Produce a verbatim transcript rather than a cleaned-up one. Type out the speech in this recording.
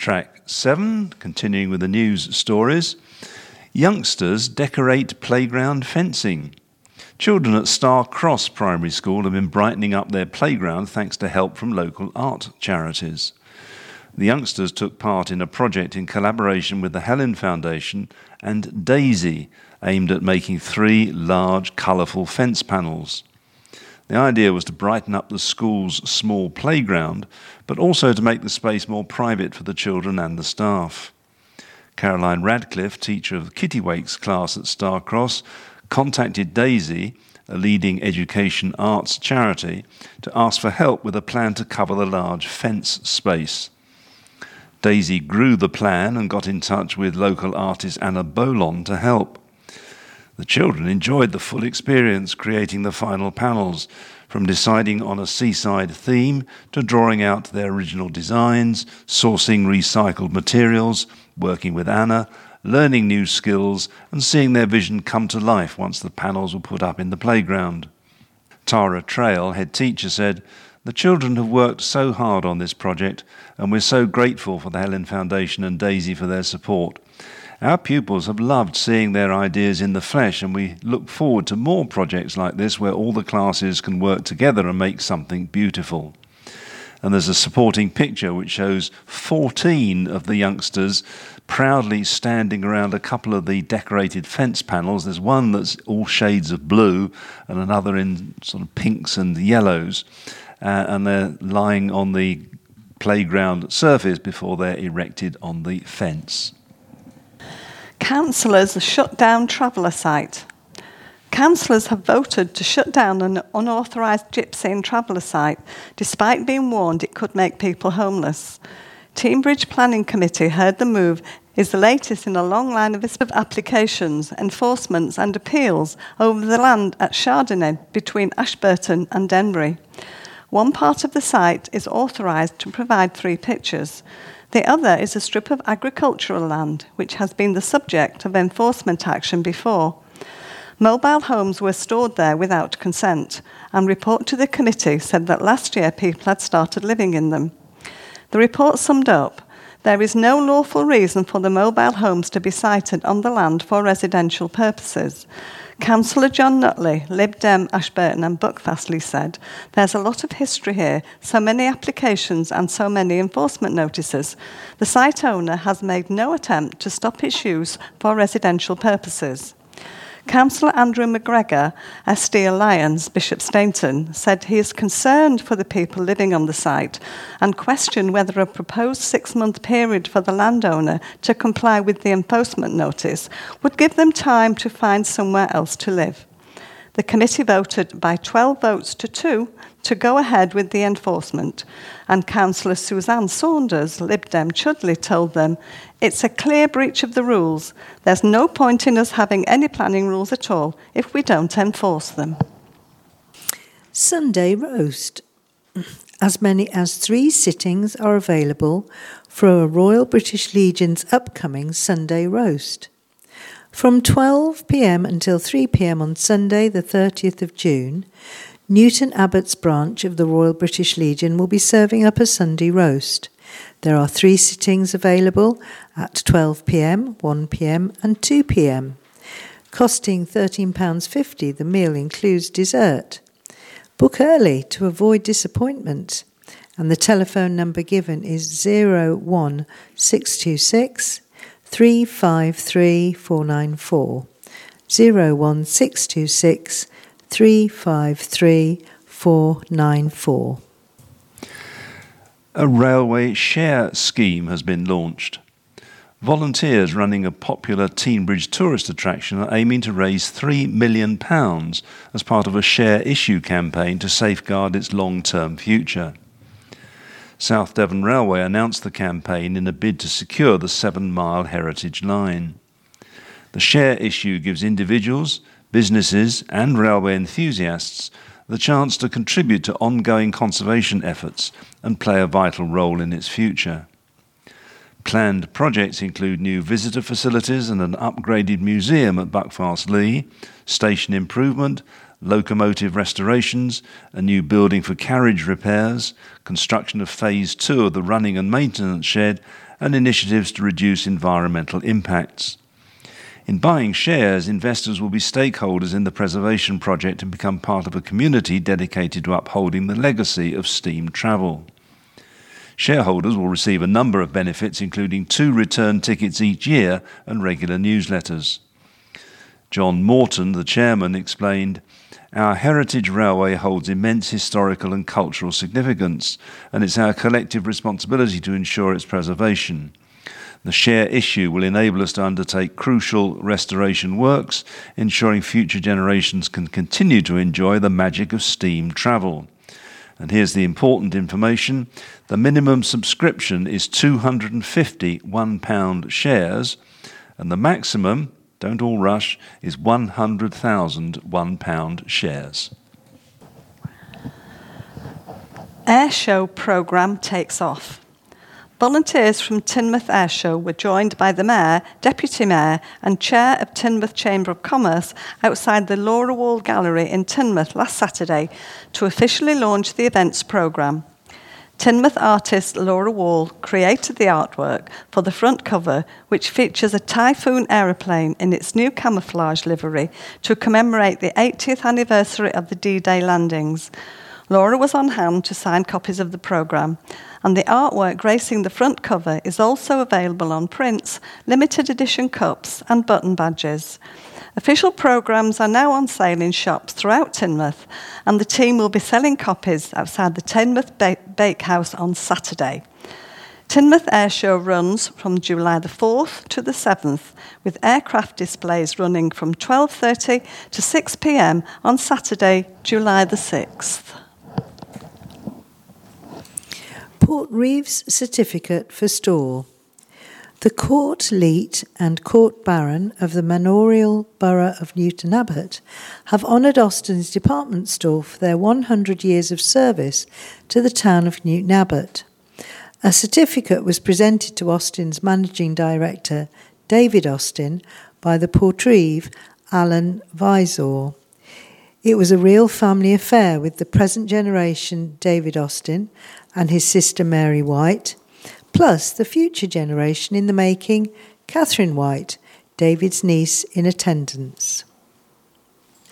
Track seven, continuing with the news stories. Youngsters decorate playground fencing. Children at Star Cross Primary School have been brightening up their playground thanks to help from local art charities. The youngsters took part in a project in collaboration with the Helen Foundation and Daisy, aimed at making three large, colourful fence panels. The idea was to brighten up the school's small playground, but also to make the space more private for the children and the staff. Caroline Radcliffe, teacher of the Kittiwakes class at Star Cross, contacted Daisy, a leading education arts charity, to ask for help with a plan to cover the large fence space. Daisy grew the plan and got in touch with local artist Anna Bolon to help. The children enjoyed the full experience, creating the final panels, from deciding on a seaside theme to drawing out their original designs, sourcing recycled materials, working with Anna, learning new skills, and seeing their vision come to life once the panels were put up in the playground. Tara Trail, head teacher, said, "The children have worked so hard on this project, and we're so grateful for the Helen Foundation and Daisy for their support. Our pupils have loved seeing their ideas in the flesh, and we look forward to more projects like this where all the classes can work together and make something beautiful." And there's a supporting picture which shows fourteen of the youngsters proudly standing around a couple of the decorated fence panels. There's one that's all shades of blue and another in sort of pinks and yellows, uh, and they're lying on the playground surface before they're erected on the fence. Councillors shut down traveller site. Councillors have voted to shut down an unauthorised gypsy and traveller site, despite being warned it could make people homeless. Teignbridge Planning Committee heard the move is the latest in a long line of applications, enforcements and appeals over the land at Chardonnay between Ashburton and Denbury. One part of the site is authorised to provide three pitches. The other is a strip of agricultural land, which has been the subject of enforcement action before. Mobile homes were stored there without consent, and report to the committee said that last year people had started living in them. The report summed up, there is no lawful reason for the mobile homes to be sited on the land for residential purposes. Councillor John Nutley, Lib Dem, Ashburton and Buckfastleigh said, there's a lot of history here, so many applications and so many enforcement notices. The site owner has made no attempt to stop its use for residential purposes. Councillor Andrew McGregor, Esteel Lyons, Bishop Stainton, said he is concerned for the people living on the site and questioned whether a proposed six-month period for the landowner to comply with the enforcement notice would give them time to find somewhere else to live. The committee voted by twelve votes to two to go ahead with the enforcement, and Councillor Suzanne Saunders, Lib Dem Chudley, told them, it's a clear breach of the rules. There's no point in us having any planning rules at all if we don't enforce them. Sunday roast. As many as three sittings are available for a Royal British Legion's upcoming Sunday roast. From twelve p.m. until three p.m. on Sunday, the thirtieth of June, Newton Abbott's branch of the Royal British Legion will be serving up a Sunday roast. There are three sittings available at twelve p.m, one p.m. and two p.m. Costing thirteen pounds fifty, the meal includes dessert. Book early to avoid disappointment, and the telephone number given is zero one six two six three five three four nine four, zero one six two six three five three four nine four. A railway share scheme has been launched. Volunteers running a popular Teignbridge tourist attraction are aiming to raise three million pounds as part of a share issue campaign to safeguard its long-term future. South Devon Railway announced the campaign in a bid to secure the seven-mile heritage line. The share issue gives individuals, businesses and railway enthusiasts the chance to contribute to ongoing conservation efforts and play a vital role in its future. Planned projects include new visitor facilities and an upgraded museum at Buckfastleigh, station improvement, locomotive restorations, a new building for carriage repairs, construction of phase two of the running and maintenance shed, and initiatives to reduce environmental impacts. In buying shares, investors will be stakeholders in the preservation project and become part of a community dedicated to upholding the legacy of steam travel. Shareholders will receive a number of benefits, including two return tickets each year and regular newsletters. John Morton, the chairman, explained, "Our heritage railway holds immense historical and cultural significance, and it's our collective responsibility to ensure its preservation. The share issue will enable us to undertake crucial restoration works, ensuring future generations can continue to enjoy the magic of steam travel." And here's the important information. The minimum subscription is two hundred fifty one pound shares, and the maximum, don't all rush, is one hundred thousand one pound shares. Airshow programme takes off. Volunteers from Teignmouth Airshow were joined by the Mayor, Deputy Mayor and Chair of Teignmouth Chamber of Commerce outside the Laura Wall Gallery in Teignmouth last Saturday to officially launch the events programme. Teignmouth artist Laura Wall created the artwork for the front cover, which features a Typhoon aeroplane in its new camouflage livery to commemorate the eightieth anniversary of the D-Day landings. Laura was on hand to sign copies of the programme, and the artwork gracing the front cover is also available on prints, limited edition cups and button badges. Official programmes are now on sale in shops throughout Teignmouth, and the team will be selling copies outside the Teignmouth ba- Bakehouse on Saturday. Teignmouth Airshow runs from July the fourth to the seventh, with aircraft displays running from twelve thirty to six p m on Saturday, July the sixth. Portreeves Certificate for Store. The Court Leet and Court Baron of the manorial borough of Newton Abbot have honoured Austin's department store for their one hundred years of service to the town of Newton Abbot. A certificate was presented to Austin's Managing Director, David Austin, by the Portreeve, Alan Visor. It was a real family affair with the present generation, David Austin, and his sister Mary White, plus the future generation in the making, Catherine White, David's niece, in attendance.